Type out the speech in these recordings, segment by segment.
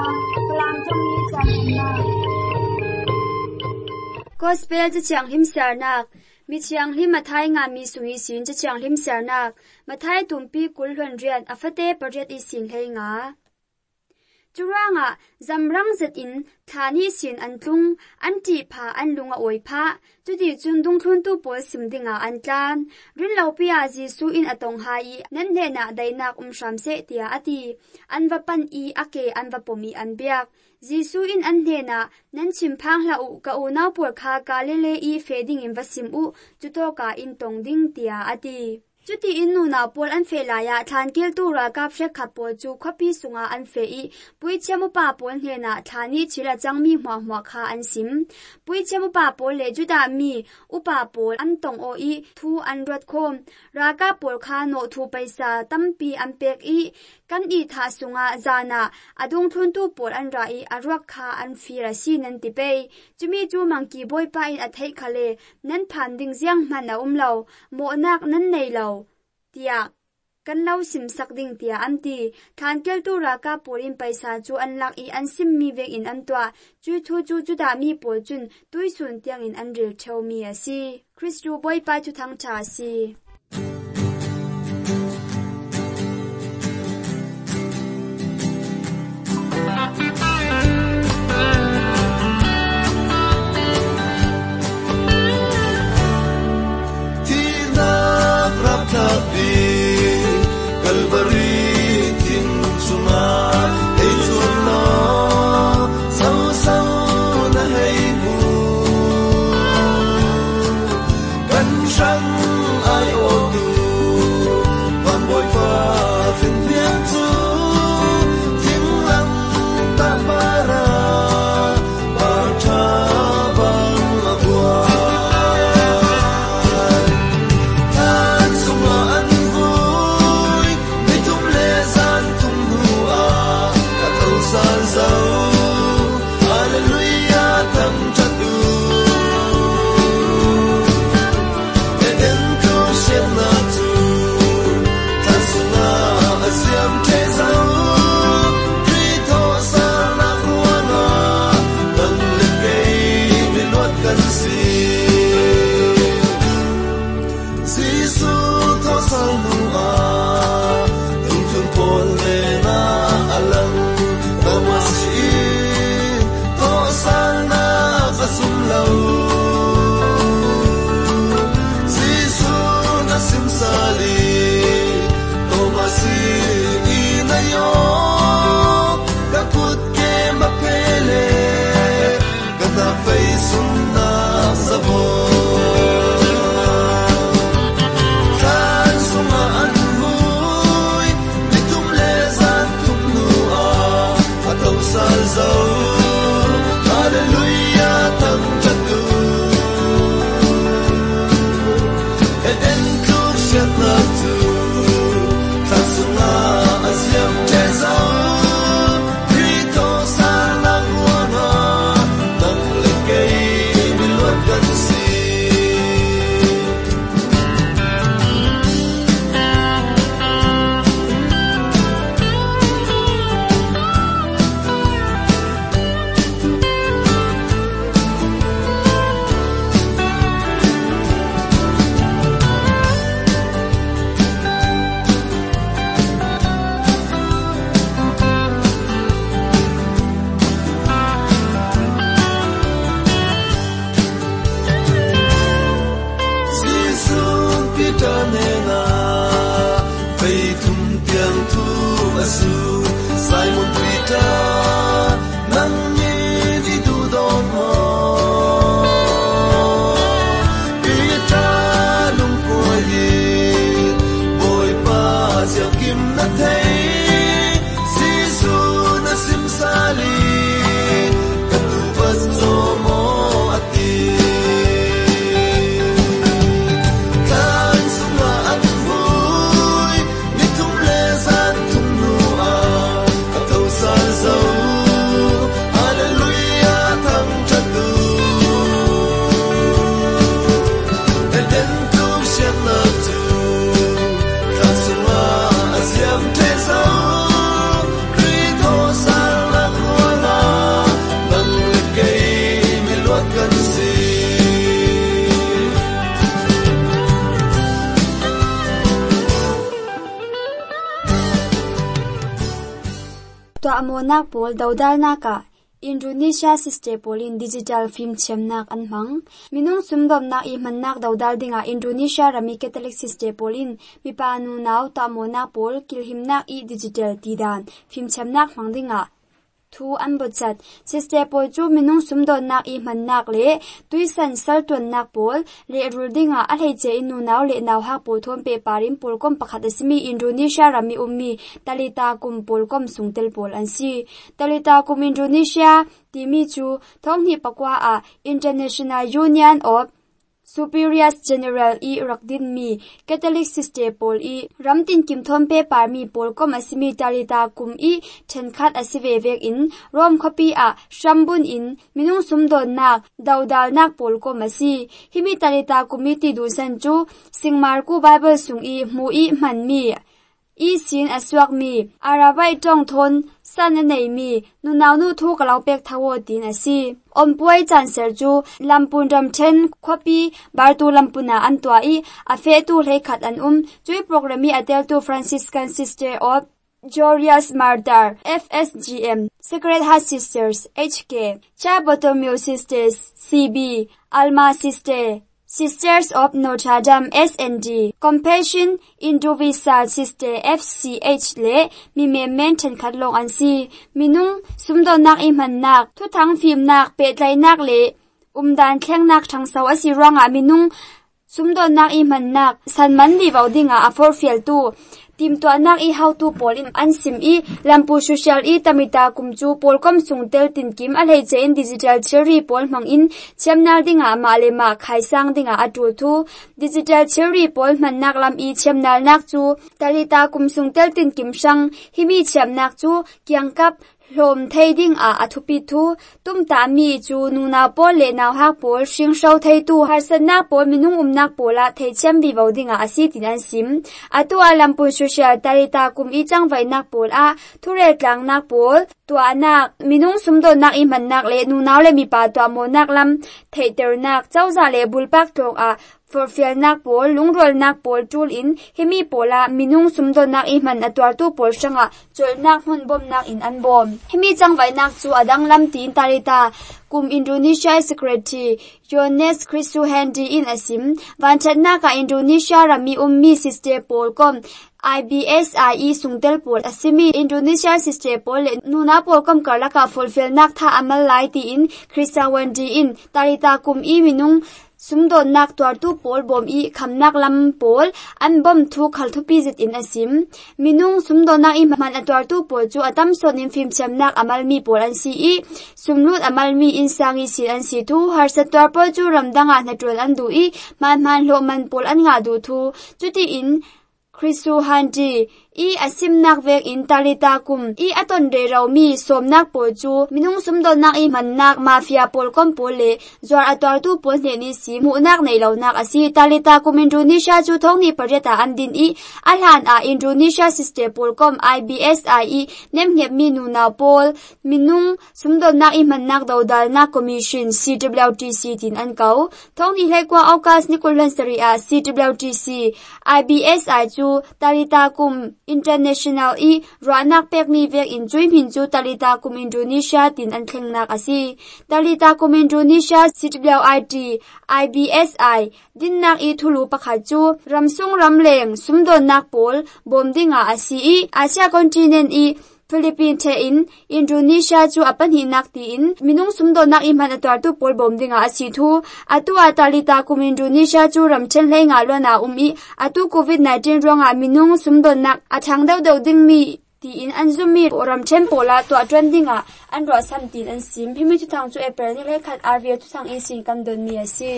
กลางจงมีจันนาGospel จะเชียงหิมเสียนักมีเชียงหิมมาไทยงานมีสุยสินจะเชียงหิมเสียนักมาไทยตุ่มปีกุลหวนเรียนอฟเตปเรียดอีสิงเฮงาจุรางะจำรังจัดอินทานีสินอันตุงอันจีพาอันลุงอวยพะจุดีจุนดุงทุนตุปอสิมดิงาอันจานรินเหลาปิอาจีสูอินอตงไฮนั่นเนนะไดนักชามเสตียอตีอันวปันอีอเกอันวปมีอันเบียกจีสูอินอันเนนะนั้นชิมพังละอุกะอูนาปวดคากาเลเลอีเฟดิงอินวสิมอุจุโตกาอินตงดิงตียอตีจุดที่อินนูนาปอลอันเฟลายาทานเกลตูรากาเฟรขับปอจูขบีสุงาอันเฟอีปุยเชมุปาปอลเฮนาทานีชิลาจังมีหัวคาอันซิมปุยเชมุปาปอลเลจุดามีอุปาปอลอันตงโออีทูอันรดโคมรากาปอลคาโนทูไปซาตัมปีอันเปกอีกันอีทาสุงาจานาอดงทุนตูปอลอันไรอรักคาอันฟีราซีนันติเปจุมีจูมังกีบอยปาอินอัทเฮคาเลนันผ่านดิงเซียงมันนาเลาโมนักนันในเลาเตียกันเล่าสิมสักดิ่งเตียอันตีทานเกลตูรากาปอลินไปซาจูอันลักอีอันซิมมีเวกอินอันตัวจูทูจูดามีปอจุนตุยสุนเตียงอินอันเรียเชวมีอาซีคริสตูบอยไปจุทังชาซี Hãy subscribe monak pol daudal naka Indonesia siste polin digital film chemnak anmang minung sumdom na I mannak daudal dinga Indonesia rami Catholic siste polin mipanu naw ta monak pol kilhimnak I digital tidan film chemnak mangdinga thu anbochat siste pol chu minung sumdon nak I mannak le tuisan salton nak pol le ruldinga alheche inu naw le naw ha pol thom pe parim polkom pakhat asimi Indonesia rami ummi talita kum polkom sungtel pol ansi talita kum Indonesia timi chu thongni pakwa a International Union of Superiors General I rakdin mi Catholic Sister Paul I ramtin kimthom pe parmi polkom asimi talita kum I thenkhat asive vek in rom khopi a shambun in minung sumdon nak daudal nak polkom asi himi talita kumiti du san chu singmar ku Bible sung I mu I man mi I sin aswak mi arabai tong thon san nei mi nunaw nu thu kalau pek thawo tin asi onpuai chan ser chu lampun ram then khopi bartu lampuna antwa I afe tu hlei khat an chui programi atel tu Franciscan Sister of Glorious Mother FSGM Sacred Heart Sisters HK Cha Bartholomew Sisters CB Alma Sister Sisters of Notre Dame SND Compassion Individual Sister FCH le mi memmen then khatlong ansi minung sumdon nak I mannak thu thang phim nak pe tlai nak le umdan thleng nak thangsaw asi ranga minung sumdon nak I mannak sanman li waudinga afor fial tu tim to anak I how to polin ansim I lampu social I tamita kumchu polkom sungtel tin kim alhei che in digital theory pol mang in chemnal dinga malema khaisang dinga atul thu digital theory pol mannak lam I chemnal nak chu talita kum sungtel tin kim sang himi chemnak chu kyangkap hlom thei ding a athupi thu tumta mi chu nuna pol le naw hak pol shing shau thei tu harsannak pol minung umnak pola thei chem bi vodinga asi tinan sim atu alampu social tarita kum I changwai nak pol a thure tlang nak pol to anak minung sumdo nak I mannak le nunaw le mi pa to mo nak lam thei ter nak chawza le bulpak tok a forfial nak pol lungrol nak pol tul in hemi pola minung sumdo nak I man atwar tu pol sanga chol nak hun bom nak in an bom hemi changwai nak chu adang lam tin tarita kum Indonesia Secretary Yones Christu Handy in asim wanchat naka Indonesia rami ummi sister pol kom IBSIE sungtel pol asimi Indonesia sister pol nuna pol kom karlaka fulfill nak tha amal lai ti in Christa Wendy in tarita kum I minung sumdon nak twar tu pol bom I khamnak lam pol an bom thu khalthu pizit in asim minung sumdon nak I man atwar tu pol chu atam sonin film chamnak amal mi pol an si I sumlut amal mi insangi si an si thu har satwar pol chu ramdanga natrol an du I man lo man pol an nga du thu chuti in Christu Handy I asim nak vek in talita kum I aton re raw mi somnak pol chu minung sumdon nak I mannak mafia pol kom pol le zwar atwar tu pol ne ni si mu nak nei lo nak asi talita kum Indonesia chu thongni pareta andin I alhan a Indonesia sister pol kom IBSIE nem ngep mi nu na pol minung sumdon nak I mannak daudal na commission CWTC tin an kau thongni hlekwa aukas ni kulhansari a CWTC IBSI chu talita kum International I ranak pek mi vek in chui min chu talita kum Indonesia tin an thlengnak asi talita kum Indonesia CWIT IBSI dinnak I thulu pakhat chu ramsung ramleng sumdon nak pol bomdinga asi I Asia continent I Philippines the in Indonesia chu apan hi nak ti in minung sumdo nak I man atwar tu pol bom dinga asi thu atu atalita kum Indonesia chu ramchen hlei nga lona I atu COVID-19 ronga minung sumdo nak athang dau ding mi ti in anzumi ramchen pola to trendinga an ro sam tin an sim himi chu thang chu April ni le khat RV chu thang I sin kan don mi asi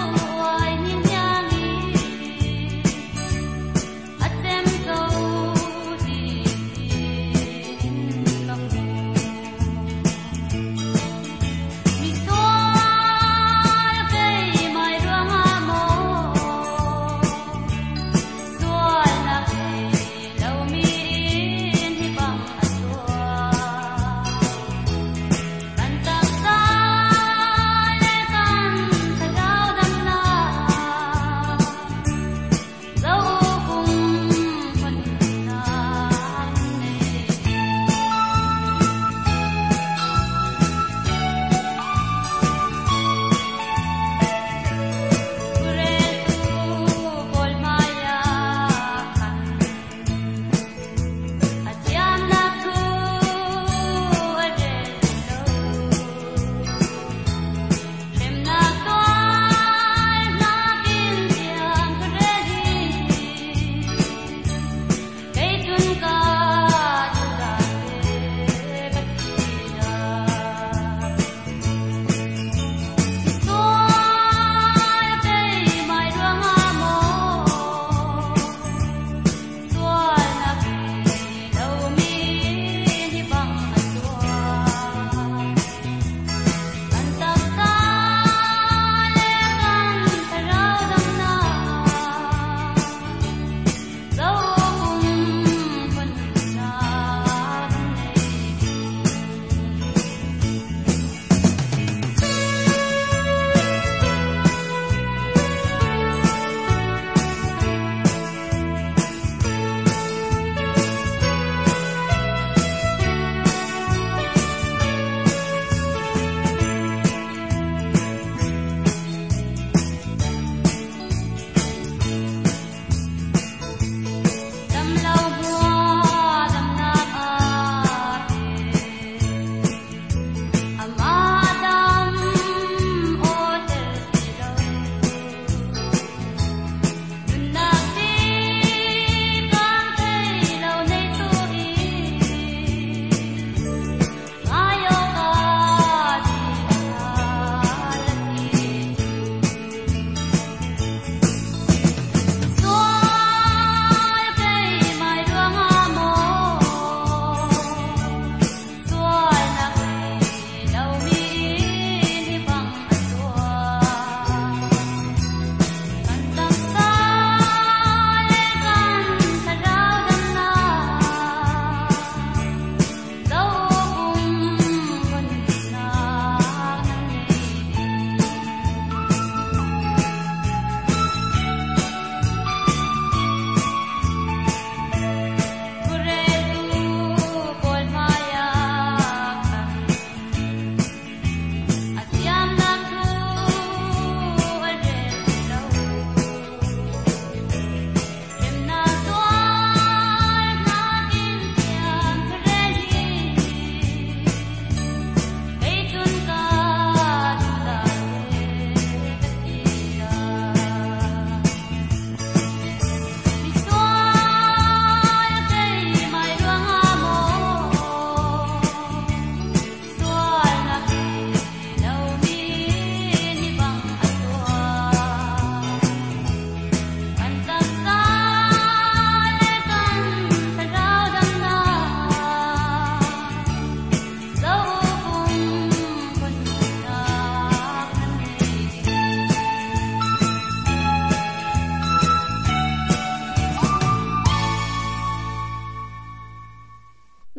Hãy subscribe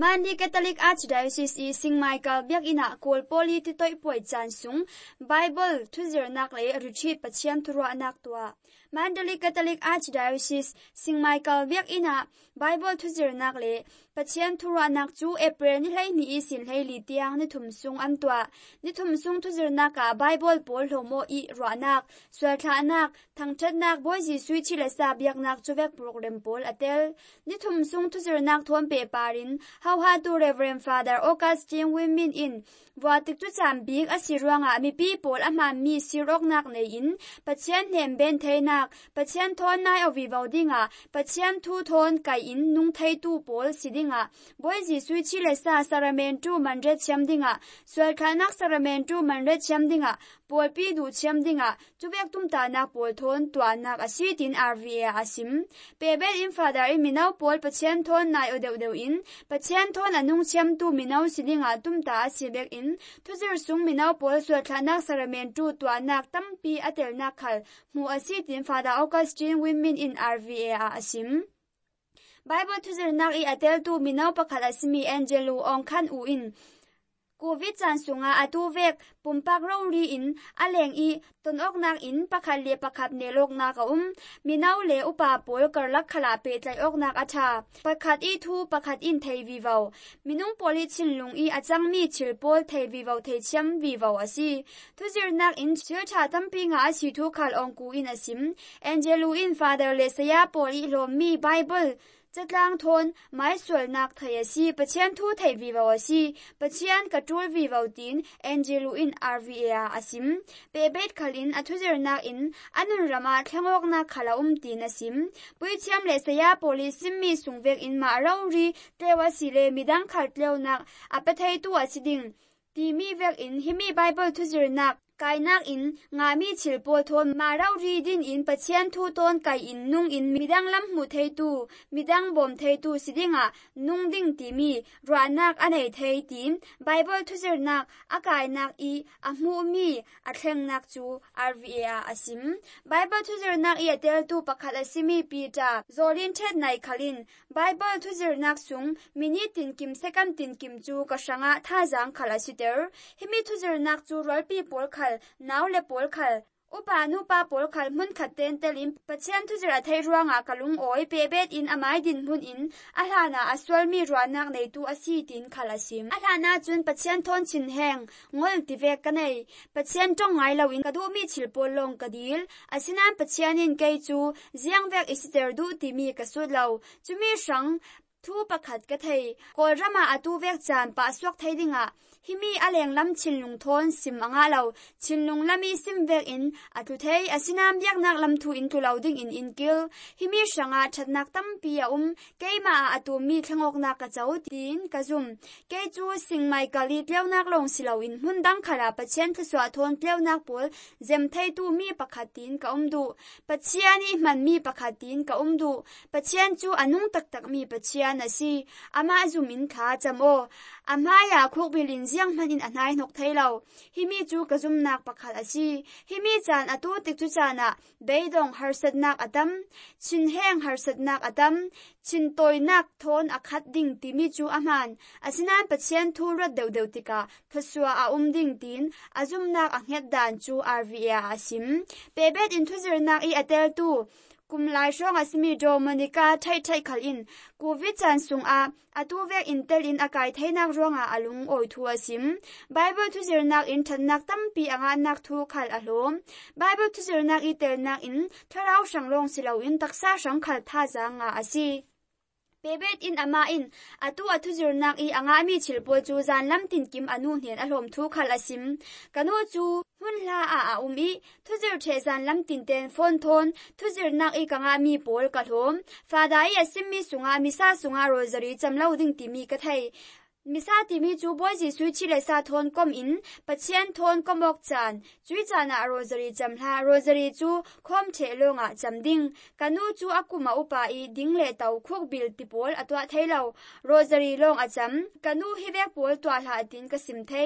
Mandi Catholic Archdiocese i St Michael biak ina kol poli ti toi poi chan sung Bible thuzir nak le retreat pachiam thura nak tua Mandalay Catholic Archdiocese St Michael biak ina Bible thuzir nak le pachiam thura nak chu April ni hlei ni isin hlei li tiang ni thum sung an tua ni thum sung thuzir nak ka Bible pol hlomo i ro nak swal tha nak thang chat nak boy ji sui chi le sa biak nak chuwek program pol atel ni thum sung thuzir nak thon pe parin how to Reverend Father Augustine Women in Vatik tu cham big asirwanga mi people ama mi sirok nak nei in pachian nem ben thei nak pachian thon nai ovi vaudinga pachian thu thon kai in nung thei tu pol sidinga boy ji sui chi le sa saramentu manre chamdinga swal khanak saramentu manre chamdinga pol pi du chamdinga chubek tum ta nak pol thon twa nak asitin RVA asim pebel in Father in minau pol pachian thon nai odeu in pachian thon anung cham tu minau sidinga tum ta sibek in thuzir sung minau pol swal khanak saramentu twa nak tampi atel nak khal mu asitin Father Augustine Women in RVA asim Bible thuzir nak I atel tu minau pakhat asimi Angelo ong khan u in COVID chan sunga atu vek pumpak rongri in aleng I tonok nak in pakhat le pakhat nelok nak minau le upa pol karlak khala pe tlai ok nak atha pakhat I thu pakhat in thei vivaw minung poli chinlung I achang mi chilpol thei vivaw thei cham vivaw asi thuzir nak in chil tha tampi nga asi thu khal ong ku in asim Angelo in Father le saya poli lo mi Bible Chatlang thon mai sual nak thaya si pachian thu thai vivaw si pachian katul vivaw tin Angelo in RVA asim pebet khalin athuzir nak in anun rama thlangok na khala tin asim puichiam le saya police mi sungvek in ma rauri tewa sile midang khal tleu nak apathai tu asiding ti mi vek in himi Bible thuzir nak kai nak in ngami chilpol thon marau ridin in pachian thu ton kai in nung in midang lam mu thei tu midang bom thei tu sidinga nung ding ti mi ranak anei thei tin Bible thuzir nak akai nak I amu mi athleng nak chu RVA asim Bible thuzir nak I atel tu pakhat asimi Peter Zorin thet nai khalin Bible thuzir nak sung minute tin kim second tin kim chu kasanga thajang khala siter himi thuzir nak chu rol pi pol khal now le pol khal upa nu pa pol khal mun khaten telim pachian thuzira thei ruanga kalung oi pebet in amai din mun in ahlana aswal mi ruanak nei tu asi tin khalasim ahlana chun pachian thon chin heng ngol tivek kanei pachian tong ngai lawin kadu mi chilpol long kadil asinan pachian in kei chu ziang vek isiter du ti mi kasut law chumi sang thu pakhat ka thei kol rama atu vek chan pa swak thei dinga himi aleng lam chinlung thon sim anga lo chinlung lami sim vek in atu thei asinam biak nak lam thu in tu loading in inkil himi sanga thatnak tampi a keima atu mi thlangok na ka chau tin ka zum ke chu singmai kali tleunak long silo in hundang khara pachen thswa thon tleunak pol zem thei tu mi pakhatin ka du pachiani man mi pakhatin ka du pachian chu anung tak tak mi pachian asi ama zumin kha chamo ama ya khok bilin jiang manin anai nok thailo himi chu kazum nak pakhat asi himi chan atu tik chu chana beidong harsat nak adam chin heng harsat nak adam chin toy nak thon akhat ding timi chu aman asinan pachian thu ra deu tika thaswa a ding tin azum nak anghet dan chu RVA asim pebet in thuzir nak I atel tu kumlai shong asmi Dominica thai khalin COVID chan sung a atu vek intel in akai thainak ronga alung oi thu asim Bible thuzir nak in thannak tampi anga nak thu khal alom Bible thuzir nak itel nak in tharau sanglong silo in taksa sang khal tha janga asi pebet in ama in atu athuzir nak I anga mi chilpol chu zan lam tin kim anu hnen alom thu khal asim kanu chu hunla a umi thuzir thezan lam tin ten phone thon thuzir nak I kanga mi pol ka hlom fadai asimi sunga misa sunga rosary chamlo ding ti mi ka thai misa ti mi chu boy ji sui chi le sa thon kom in pachian thon komok chan chui chana rosary chamla rosary chu khom the longa chamding kanu chu akuma upa I ding le tau khok bil ti pol atwa thailo rosary long acham kanu hivek pol twa hla tin ka sim thei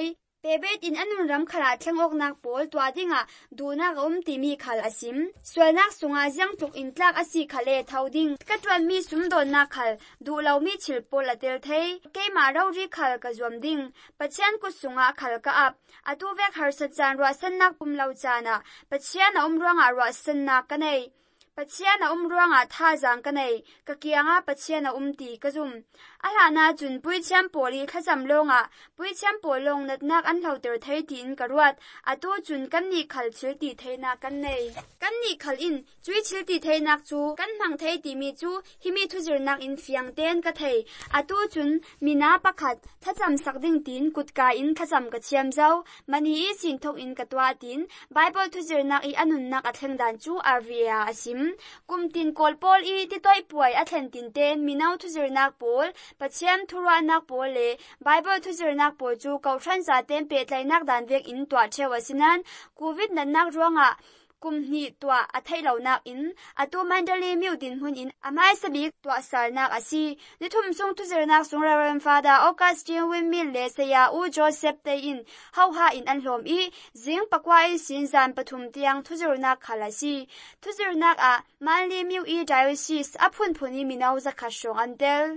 pebet in anun ram khala thlengok nak pol twa dinga duna ga timi khal asim sualnak sunga jang tuk in tlak asi khale thoding katwan mi sumdon na khal du law mi chil pol atel thei keima rauri khal ka zom ding pachian ku sunga khal ka ap atu vek har sa chan ro sannak pum law chana pachian omruanga ro sannak kanei pachiana umruanga tha jang kanei kakianga pachiana umti kazum alana chun puicham poli khajam longa puicham polong natnak an hloter thei tin karwat atu chun kanni khal chilti theina kannei kanni khal in chui chilti theinak chu kan mang thei ti mi chu himi thuzirnak in fiang ten ka thei atu chun mina pakhat thacham sakding tin kutka in khacham ka chiam zau mani i sin thok in katwa tin bible thuzirnak i anunnak athengdan chu arvia asim kumtin kolpol i titoi puai athen tin ten minau thuzirnak pol pachiam thuranak pol le bible thuzirnak pol chu kauthan za ten pe tlainak dan vek in twa thewasinan covid nanak ruanga kumni twa athailonak in atu mandali miudin hun in amai sabik twa sarnak asi nithum sung thuzirnak sung Reverend Father Augustine Wimil le saya u Joseph te in hauha in anhlom i jing pakwa i sinzan pathum tiang thuzirnak khalasi thuzirnak a manli miu i diocese aphun phuni minau zakha shong antel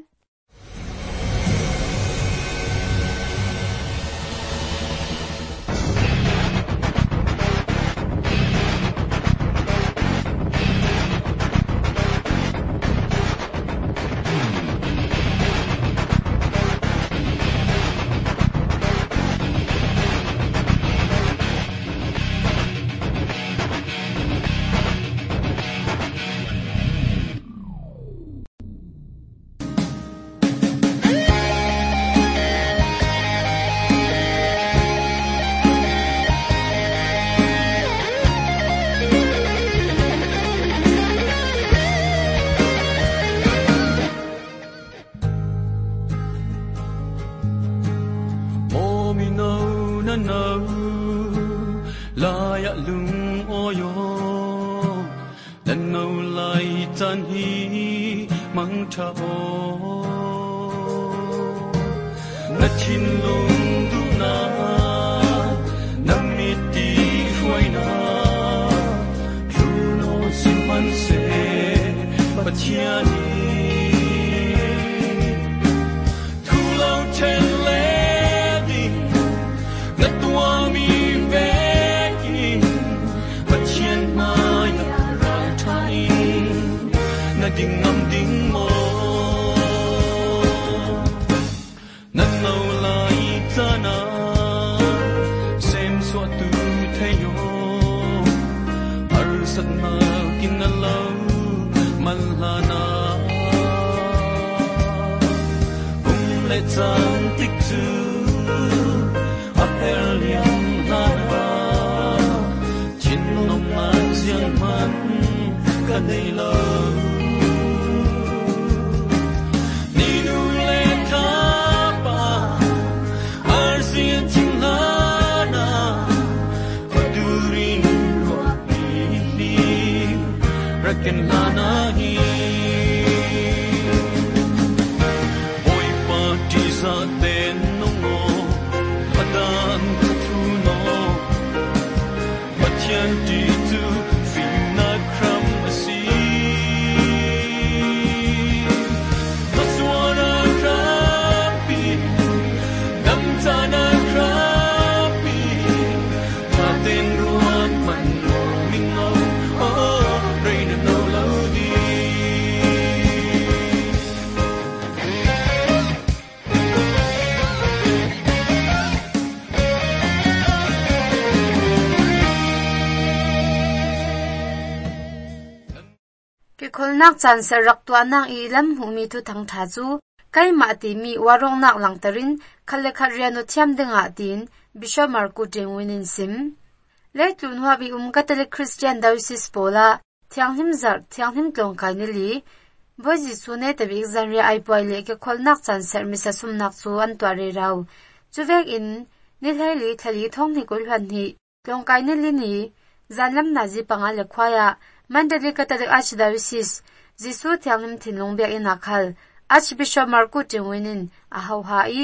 nak chan serak tua nak ilam humi tu thang tha chu kai ma ti mi warong nak lang tarin khale khariano thiam denga tin Bishop Marku Tengwinin sim le tlun hwa bi Catholic Christian Diocese pola thianghim zar thianghim tlong kai ni li boji sune te bi zanri ai poi le ke khol nak chan ser mi sa sum nak chu an twa re raw chuwek in ni thali thali thong ni kol han hi tlong kai ni li ni zanlam na ji panga le khwaya Mandali Catholic Archdiocese Jisu thianghim thinlong bek in akhal Archbishop Marku Tengwinin a hau ha I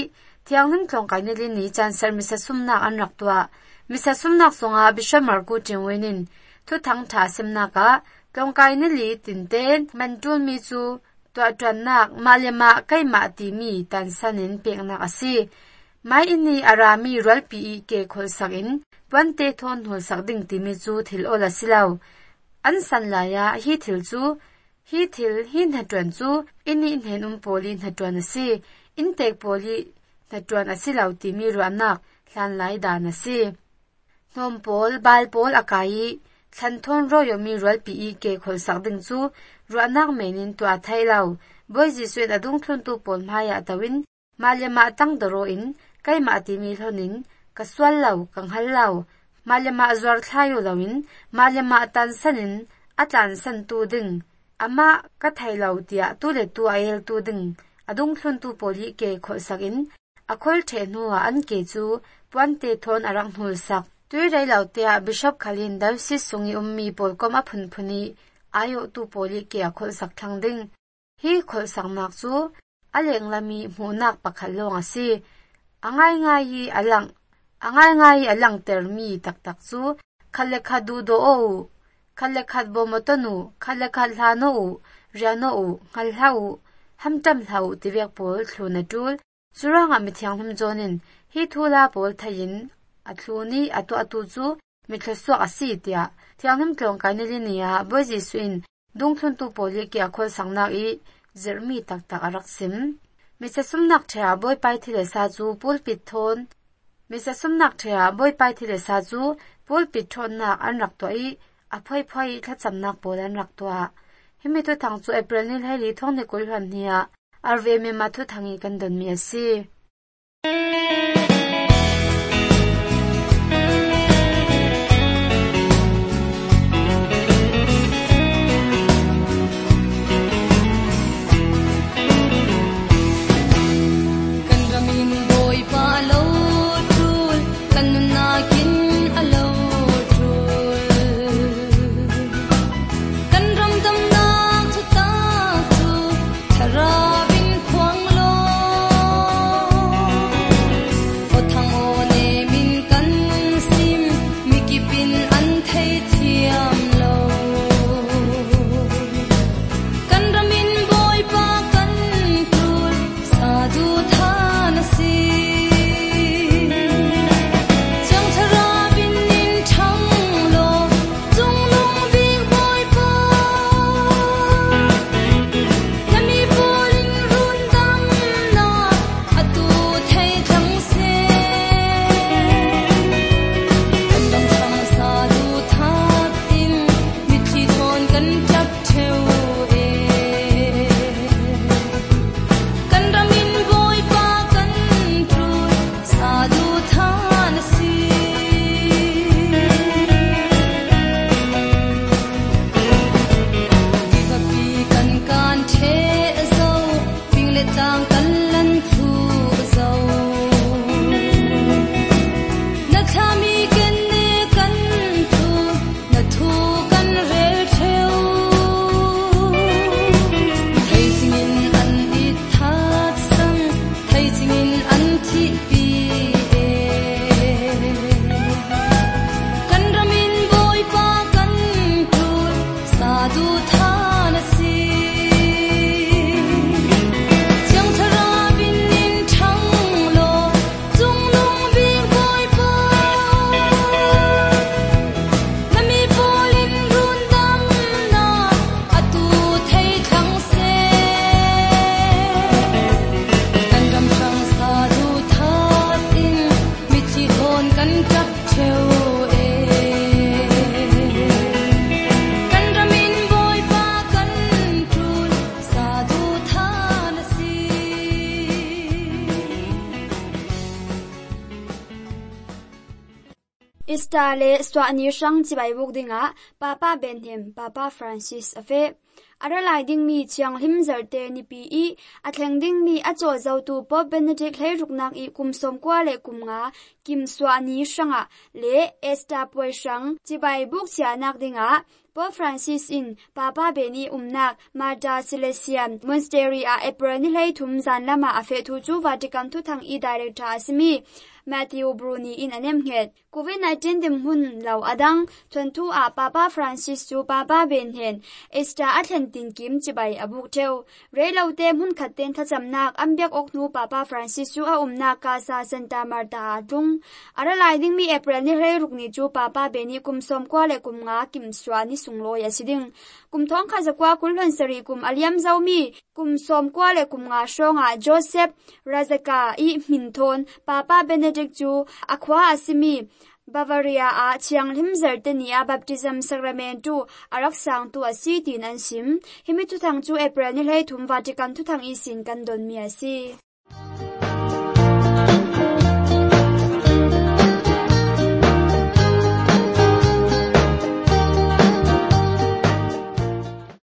thiang nim tlong kai ni ni chan sar misa sumnak an rak tua misa sumnak songa Bishop Marku Chingwenin thu thang tha semna ka tlong kai ni li tinten mantul mi chu tua twannak malema kaima ti mi tan sanin peknak asi mai ini arami rol pi ke khol sakin pante thon hol sak ding ti mi chu thil ola silau an san la ya hi thil chu hi thil hin hatwan chu ini hnen poli hatwan asi in tek poli hatwan asi lau ti mi ruanak hlan lai dan asi nom pol bal pol akai thlan thon ro yo mi rol pi ke khol sak ding chu ruanak menin tua thailau boy ji swet adung thun tu pol maya tawin malema tang daro in kaima ti mi thonin kaswal lau kanghal lau malema azwar thayo lawin malema tan sanin atlan san tu ding ama ka thailau tia tu le tu ayel tu ding adung thun tu poli ke khol sakin akhol the nuwa an ke chu puante thon arang hul sak tui rai lau tia Bishop Khalin dau si sungi ummi pol koma phun phuni ayo tu poli ke akhol sak thang ding hi khol sak nak chu aleng lami munak pakhalong asi angai ngai alang termi tak tak chu khale khadu do o khale khat bo motonu khale khat hlano riano ngal hau hamtam hau tivek pol thluna tul suranga mithiang hum jonin hi thula pol thain athluni atu chu mithlaso asi tia thianghim tlong kainili nia boji suin dungthun tu poli ki akhol sangna i zermi tak tak arak sim misa sumnak thea boy pai thile sa chu pulpit thon misa sumnak thea boy pai thile sa chu pulpit thon nak an rak to i aphoi phoi thachamnak polan rak to a himi to thang chu April ni heli thong ne kul han nia arve me ma thu thangi kan don mi asi Istale swani shang chibai buk dinga Papa Benham Papa Francis afe aralai ding mi chiang him zarte ni pi I athleng ding mi acho zau tu Pope Benedict hlei ruknak I kumsom kwa le kumnga kim swani shanga le esta poi shang chibai buk chianak dinga Pope Francis in Papa Beni umnak Mater Celestiam Monastery a April ni hlei thum zan lama a fe thu chu Vatican thu thang I director asimi Matthew Bruni in anem het COVID-19 dim hun lau adang 22 a Papa Francis chu Papa Ben hen Easter Atlantin kim chibai abuk theu reilau te hun khatten thachamnak ambyak oknu Papa Francis chu a umnak Casa Santa Marta tung aralai ding mi April ni hlei rukni chu Papa Beni kumsom kwa le kumnga kim swani sunglo ya siding kumthong kha zakwa kulhon sari kum aliam zawmi kumsom kwa le kumnga shonga Joseph Razaka I minthon Papa Benedict chu akwa asimi Bavaria a Chianglim Zertenia Baptism Sacramentu arak sang tu asi tin an sim himi tu thang chu April ni hlei thum Vatican tu thang I sin kan don mi asi